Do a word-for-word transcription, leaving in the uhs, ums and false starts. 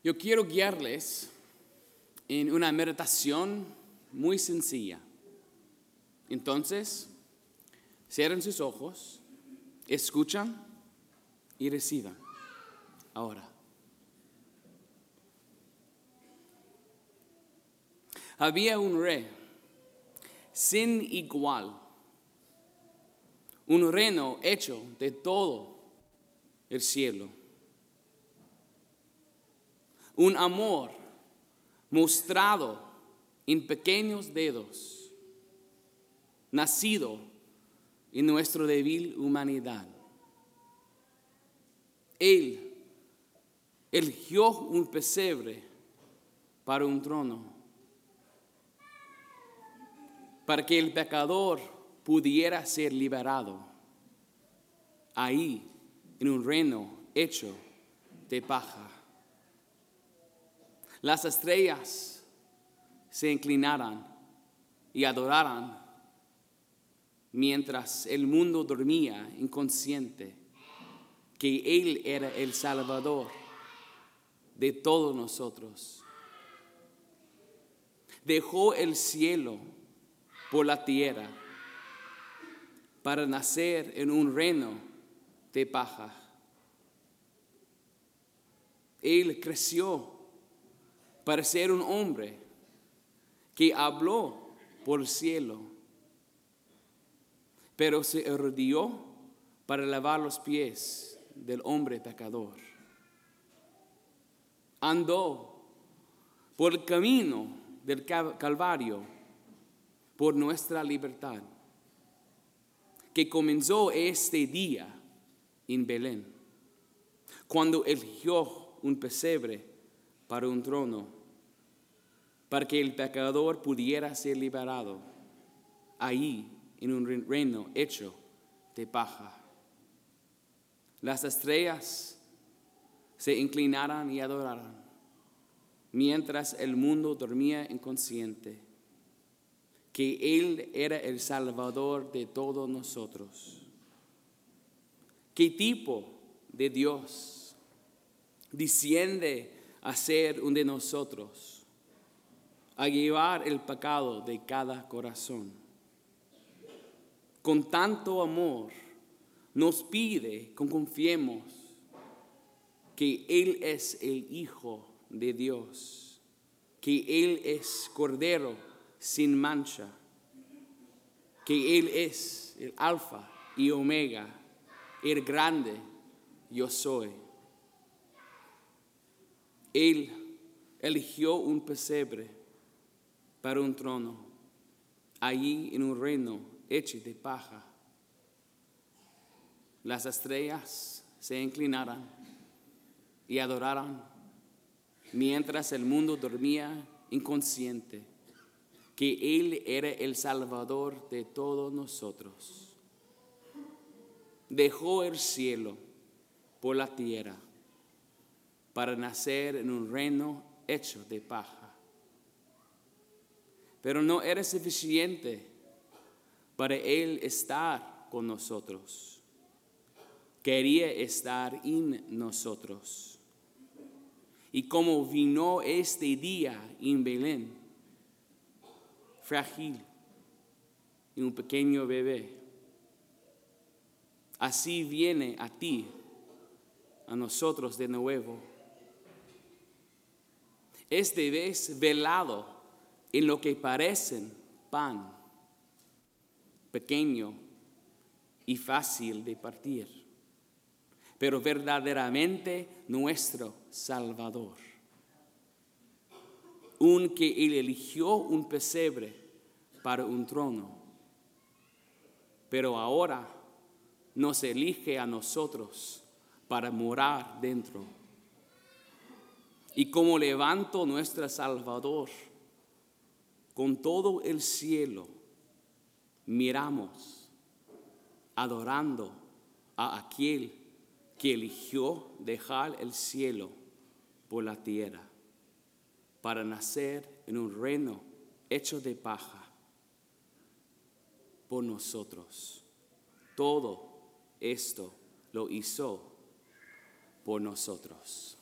Yo quiero guiarles en una meditación muy sencilla. Entonces, cierren sus ojos, escuchan y reciban. Ahora. Había un rey sin igual, un reino hecho de todo el cielo, un amor mostrado en pequeños dedos, nacido en nuestra débil humanidad. Él eligió un pesebre para un trono, para que el pecador pudiera ser liberado, ahí en un reino hecho de paja. Las estrellas se inclinaran y adoraran mientras el mundo dormía inconsciente que Él era el Salvador de todos nosotros. Dejó el cielo por la tierra para nacer en un reino de paja. Él creció para ser un hombre que habló por el cielo, pero se arrodilló para lavar los pies del hombre pecador. Andó por el camino del Calvario por nuestra libertad, que comenzó este día en Belén, cuando eligió un pesebre para un trono, para que el pecador pudiera ser liberado, ahí en un reino hecho de paja. Las estrellas se inclinaran y adoraran, mientras el mundo dormía inconsciente que Él era el Salvador de todos nosotros. ¿Qué tipo de Dios desciende a ser uno de nosotros, a llevar el pecado de cada corazón? Con tanto amor nos pide que confiemos que Él es el Hijo de Dios, que Él es Cordero sin mancha, que Él es el Alfa y Omega, el grande yo soy. Él eligió un pesebre para un trono, allí en un reino hecho de paja. Las estrellas se inclinaran y adoraran mientras el mundo dormía inconsciente que Él era el Salvador de todos nosotros. Dejó el cielo por la tierra para nacer en un reino hecho de paja. Pero no era suficiente para Él estar con nosotros. Quería estar en nosotros. Y como vino este día en Belén, frágil y un pequeño bebé, así viene a ti, a nosotros de nuevo. Este vez velado en lo que parecen pan, pequeño y fácil de partir, pero verdaderamente nuestro Salvador. Un que Él eligió un pesebre para un trono, pero ahora nos elige a nosotros para morar dentro. Y como levanto nuestro Salvador, con todo el cielo miramos, adorando a aquel que eligió dejar el cielo por la tierra para nacer en un reino hecho de paja por nosotros. Todo esto lo hizo por nosotros.